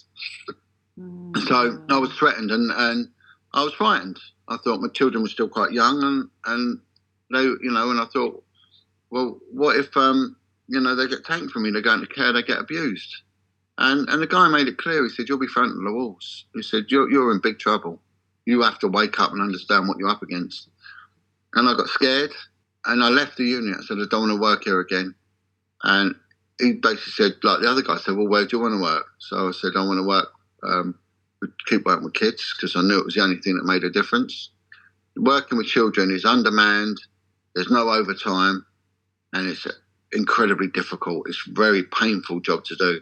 So I was threatened, and I was frightened. I thought my children were still quite young, and they, you know, and I thought, well, what if you know, they get taken from me, they go into care, they get abused. And the guy made it clear. He said, "You'll be thrown to the walls." He said, you're in big trouble. You have to wake up and understand what you're up against." And I got scared, and I left the unit. I said, "I don't want to work here again." And he basically said, like the other guy said, "Well, where do you want to work?" So I said, "I want to work, keep working with kids," because I knew it was the only thing that made a difference. Working with children is undermanned, there's no overtime, and it's incredibly difficult. It's a very painful job to do.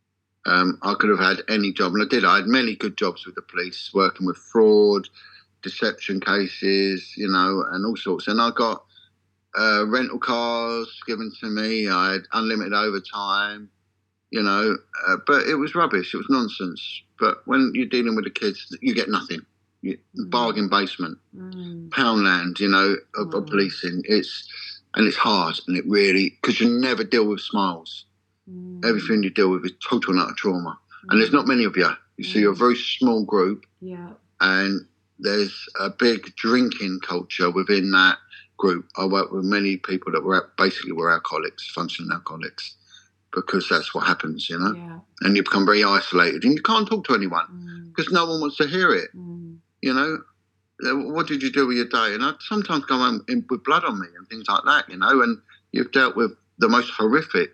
I could have had any job, and I did. I had many good jobs with the police, working with fraud, deception cases, you know, and all sorts. And I got rental cars given to me. I had unlimited overtime, you know, but it was rubbish. It was nonsense. But when you're dealing with the kids, you get nothing. Bargain basement, Poundland, you know, of policing. It's hard, and it really, because you never deal with smiles. Everything you deal with is total and utter trauma. And there's not many of you. You see, you're a very small group, and there's a big drinking culture within that group. I work with many people that were alcoholics, functioning alcoholics, because that's what happens, you know. And you become very isolated, and you can't talk to anyone because no one wants to hear it. You know, what did you do with your day? And I'd sometimes go home with blood on me and things like that, you know. And you've dealt with the most horrific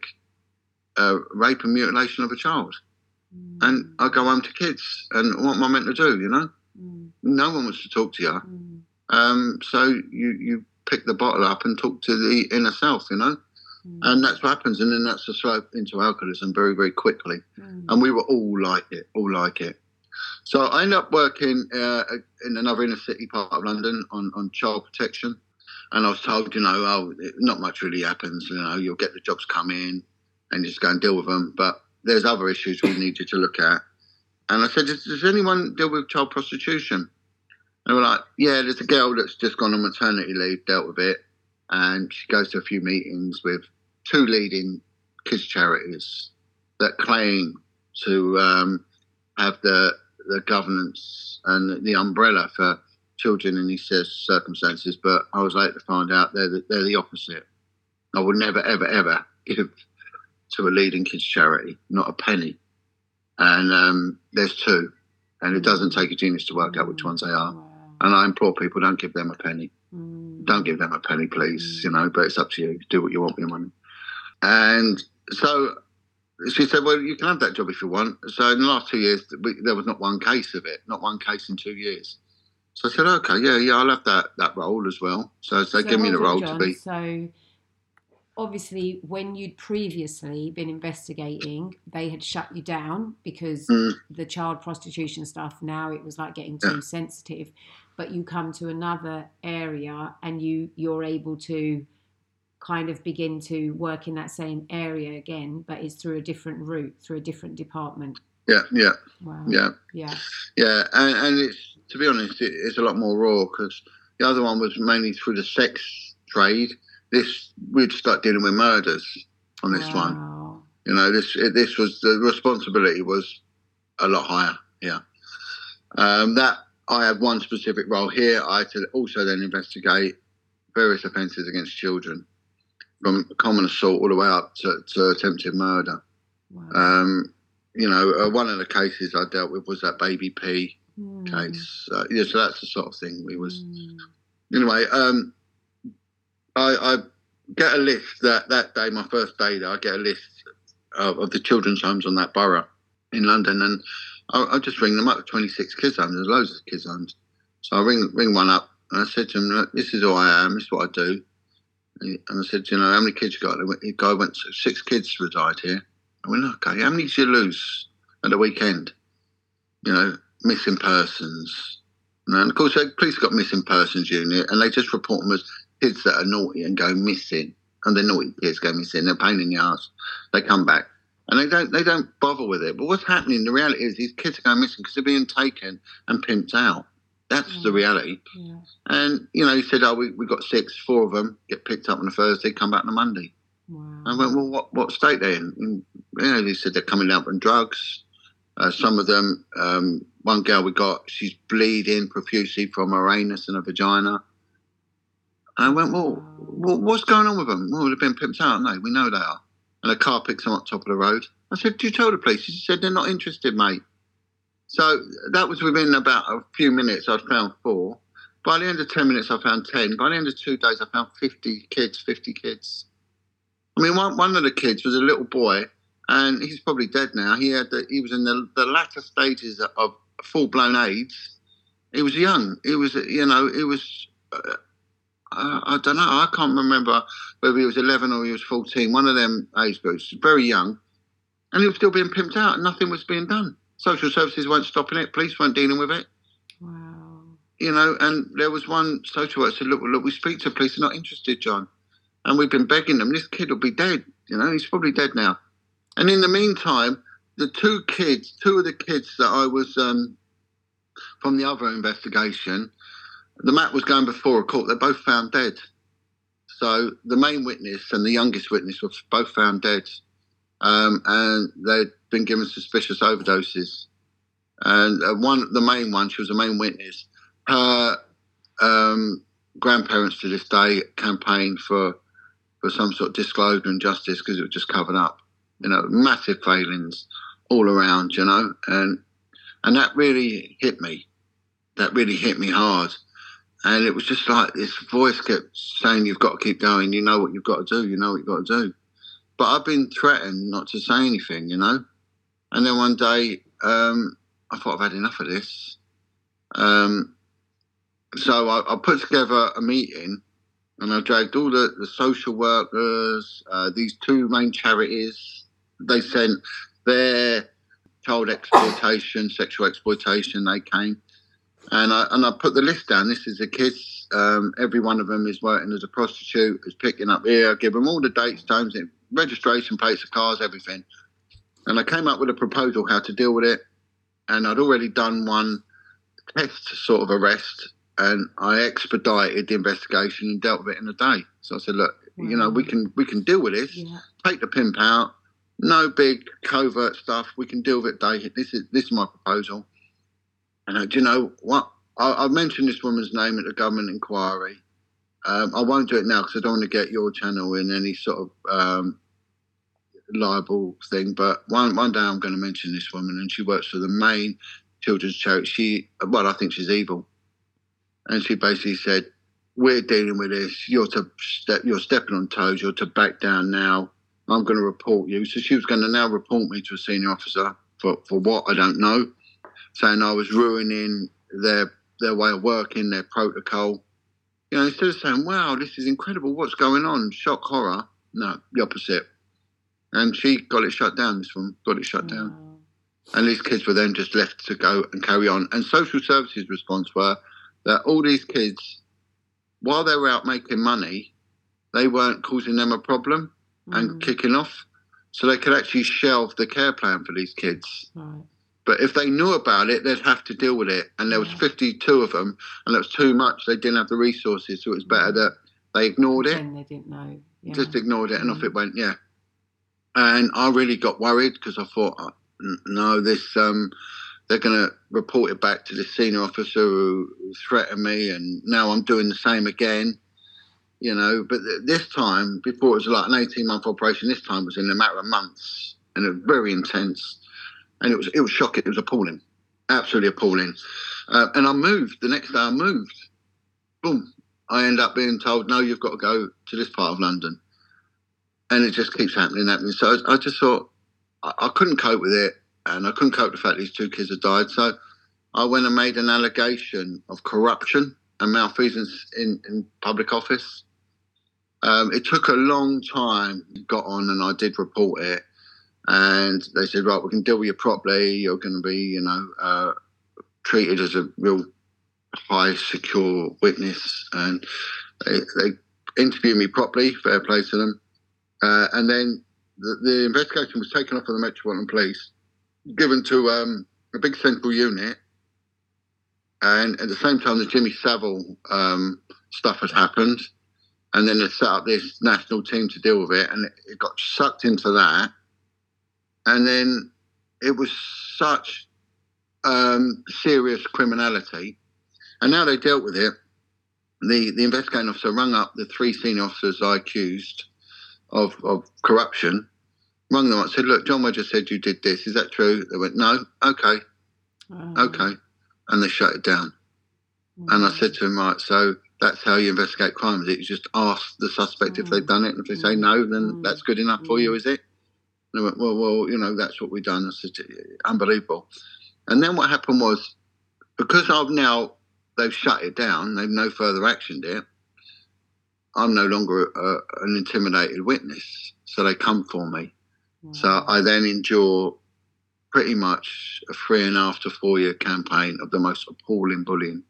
rape and mutilation of a child. And I go home to kids, and what am I meant to do, you know? No one wants to talk to you. So you pick the bottle up and talk to the inner self, you know? And that's what happens. And then that's the slope into alcoholism very, very quickly. And we were all like it. So I ended up working in another inner city part of London on child protection. And I was told, not much really happens. You'll get the jobs come in and just go and deal with them. But there's other issues we need you to look at. And I said, does anyone deal with child prostitution? And they were like, yeah, there's a girl that's just gone on maternity leave, dealt with it. And she goes to a few meetings with 2 leading kids charities that claim to have the governance and the umbrella for children in these circumstances. But I was later to find out they're the opposite. I would never, ever, ever give to a leading kids charity, not a penny. And there's 2. And it doesn't take a genius to work out which ones they are. Wow. And I implore people, don't give them a penny. Don't give them a penny, please, but it's up to you. Do what you want with your money. And so she said, well, you can have that job if you want. So in the last 2 years, there was not one case of it, not one case in 2 years. So I said, okay, yeah, I'll have that role as well. So they give me the role, John, to be. So obviously when you'd previously been investigating, they had shut you down because the child prostitution stuff, now it was like getting too sensitive. But you come to another area and you're able to kind of begin to work in that same area again, but it's through a different route, through a different department. Yeah. Wow. Yeah. And it's, to be honest, it's a lot more raw because the other one was mainly through the sex trade. We'd start dealing with murders on this one. This was, the responsibility was a lot higher. Yeah. That I had one specific role here. I had to also then investigate various offences against children, from common assault all the way up to attempted murder. Wow. One of the cases I dealt with was that baby P case. So that's the sort of thing we was. Anyway, I get a list that day, my first day there. I get a list of the children's homes on that borough in London, and I just ring them up. 26 kids homes. There's loads of kids homes. So I ring one up, and I said to him, look, this is who I am. This is what I do. And I said, how many kids you got? The guy went, 6 kids reside here. I went, okay, how many did you lose at the weekend? Missing persons. And of course, the police got missing persons unit, and they just report them as kids that are naughty and go missing. And the naughty kids go missing. They're a pain in the ass. They come back. And they don't bother with it. But what's happening, the reality is these kids are going missing because they're being taken and pimped out. That's the reality. Yeah. And, he said, we got 6, 4 of them get picked up on a Thursday, come back on a Monday. Wow. I went, well, what state they're in? And, they said they're coming out from drugs. Some of them, one girl we got, she's bleeding profusely from her anus and her vagina. And I went, well, what's going on with them? Well, they've been pimped out, haven't they? We know they are. And a car picks them up top of the road. I said, do you tell the police? She said, they're not interested, mate. So that was within about a few minutes, I'd found 4. By the end of 10 minutes, I found 10. By the end of 2 days, I found 50 kids. I mean, one of the kids was a little boy, and he's probably dead now. He was in the latter stages of full-blown AIDS. He was young. He was, I don't know. I can't remember whether he was 11 or he was 14. One of them age groups, very young. And he was still being pimped out and nothing was being done. Social services weren't stopping it. Police weren't dealing with it. Wow. And there was one social worker said, look, we speak to police. They're not interested, John. And we've been begging them. This kid will be dead. He's probably dead now. And in the meantime, the 2 of the kids that I was from the other investigation, the matter was going before a court. They're both found dead. So the main witness and the youngest witness were both found dead. And they'd been given suspicious overdoses. And the main one, she was the main witness. Her grandparents to this day campaigned for some sort of disclosure and justice because it was just covered up. Massive failings all around, and that really hit me. That really hit me hard. And it was just like this voice kept saying, you've got to keep going. You know what you've got to do. You know what you've got to do. But I've been threatened not to say anything, And then one day, I thought I've had enough of this. So I put together a meeting, and I dragged all the social workers, these two main charities. They sent their child exploitation, sexual exploitation. They came, and I put the list down. This is the kids. Every one of them is working as a prostitute, is picking up here. I give them all the dates, times, registration plates of cars, everything. And I came up with a proposal how to deal with it. And I'd already done one test sort of arrest, and I expedited the investigation and dealt with it in a day. So I said, look, you know, we can deal with this. Yeah. Take the pimp out. No big covert stuff. We can deal with it day. This is my proposal. And do you know what? I mentioned this woman's name at the government inquiry. I won't do it now because I don't want to get your channel in any sort of libel thing. But one day I'm going to mention this woman, and she works for the main children's charity. I think she's evil. And she basically said, we're dealing with this. You're stepping on toes. You're to back down now. I'm going to report you. So she was going to now report me to a senior officer for what, I don't know, saying I was ruining their way of working, their protocol. You know, instead of saying, wow, this is incredible, what's going on, shock, horror, no, the opposite. And she got it shut down, this one, got it shut down. And these kids were then just left to go and carry on. And social services response were that all these kids, while they were out making money, they weren't causing them a problem and kicking off. So they could actually shelve the care plan for these kids. Right. But if they knew about it, they'd have to deal with it. And there was 52 of them, and that was too much. They didn't have the resources, so it was better that they ignored it. They didn't know. Yeah. Just ignored it, and off it went, And I really got worried because I thought, no, this they're going to report it back to the senior officer who threatened me, and now I'm doing the same again. You know, but this time, before it was like an 18-month operation, this time was in a matter of months, and it was very intense. And it was shocking. It was appalling, absolutely appalling. And I moved. The next day I moved. Boom. I end up being told, no, you've got to go to this part of London. And it just keeps happening. So I just thought I couldn't cope with it. And I couldn't cope with the fact these two kids had died. So I went and made an allegation of corruption and malfeasance in public office. It took a long time. Got on, and I did report it. And they said, right, we can deal with you properly. You're going to be, you know, treated as a real high, secure witness. And they interviewed me properly, fair play to them. And then the investigation was taken off of the Metropolitan Police, given to a big central unit. And at the same time, the Jimmy Savile stuff had happened. And then they set up this national team to deal with it. And it got sucked into that. And then it was such serious criminality. And now they dealt with it. The investigating officer rang up the three senior officers I accused of corruption, rang them up and said, look, John Wedger said you did this. Is that true? They went, no. Okay. Okay. And they shut it down. And I said to him, right, so that's how you investigate crimes. You just ask the suspect if they've done it. And if they say no, then that's good enough for you, is it? And they went, well, you know, that's what we've done. I said, unbelievable. And then what happened was, because they've shut it down, they've no further actioned it, I'm no longer an intimidated witness. So they come for me. Wow. So I then endure pretty much a 3.5 to 4 year campaign of the most appalling bullying.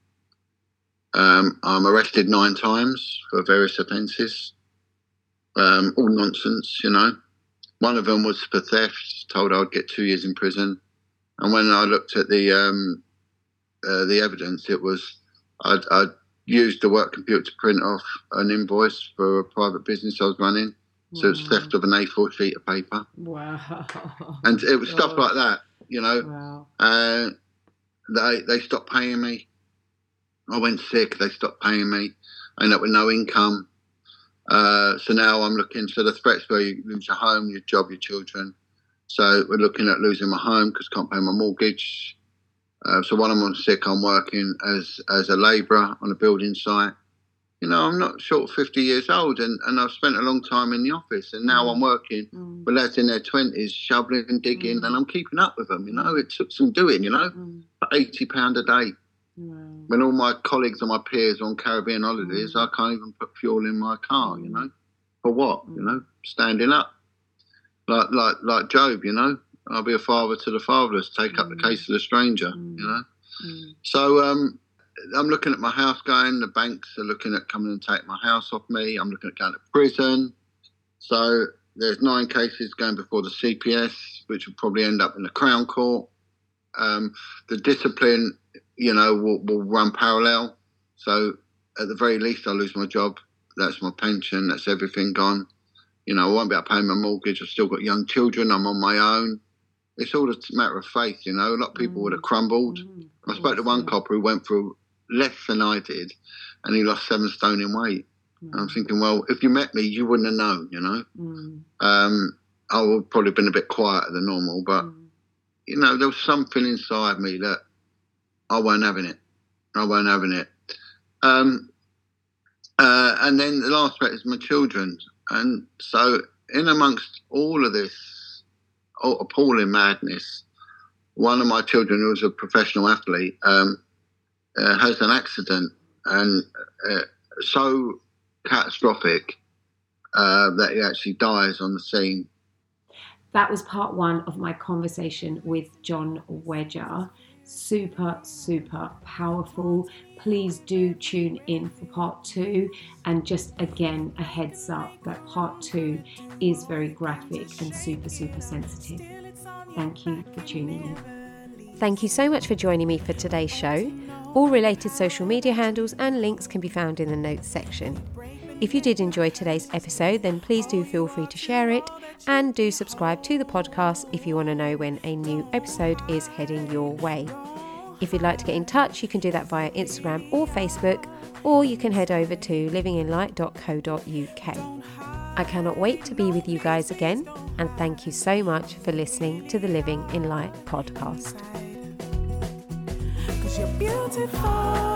I'm arrested 9 times for various offences, all nonsense, you know. One of them was for theft, told I'd get 2 years in prison. And when I looked at the evidence, it was I'd used the work computer to print off an invoice for a private business I was running. So it's theft of an A4 sheet of paper. Wow. And it was stuff like that, you know. Wow. They stopped paying me. I went sick. They stopped paying me. I ended up with no income. So now I'm looking. So the threats were you lose your home, your job, your children. So we're looking at losing my home because I can't pay my mortgage. So while I'm on sick, I'm working as a labourer on a building site. You know, I'm not short of 50 years old, and I've spent a long time in the office, and now I'm working with lads in their 20s, shoveling and digging, and I'm keeping up with them. You know, it took some doing, you know, for £80 a day. Wow. When all my colleagues and my peers are on Caribbean holidays, I can't even put fuel in my car, you know. For what? You know, standing up. Like Job, you know. I'll be a father to the fatherless, take up the case of the stranger, you know. So I'm looking at my house going, the banks are looking at coming and taking my house off me. I'm looking at going to prison. So there's 9 cases going before the CPS, which will probably end up in the Crown Court. The discipline, you know, will run parallel. So at the very least, I'll lose my job. That's my pension. That's everything gone. You know, I won't be able to pay my mortgage. I've still got young children. I'm on my own. It's all a matter of faith, you know. A lot of people would have crumbled. I spoke to one copper who went through less than I did, and he lost 7 stone in weight. I'm thinking, well, if you met me, you wouldn't have known, you know. I would have probably been a bit quieter than normal, but, you know, there was something inside me that I weren't having it. And then the last bit is my children. And so in amongst all of this appalling madness, one of my children, who was a professional athlete, has an accident, and so catastrophic that he actually dies on the scene. That was part 1 of my conversation with John Wedger. Super, super powerful. Please do tune in for part 2. And just again, a heads up that part 2 is very graphic and super, super sensitive. Thank you for tuning in. Thank you so much for joining me for today's show. All related social media handles and links can be found in the notes section. If you did enjoy today's episode, then please do feel free to share it, and do subscribe to the podcast if you want to know when a new episode is heading your way. If you'd like to get in touch, you can do that via Instagram or Facebook, or you can head over to livinginlight.co.uk. I cannot wait to be with you guys again, and thank you so much for listening to the Living in Light podcast. 'Cause you're beautiful.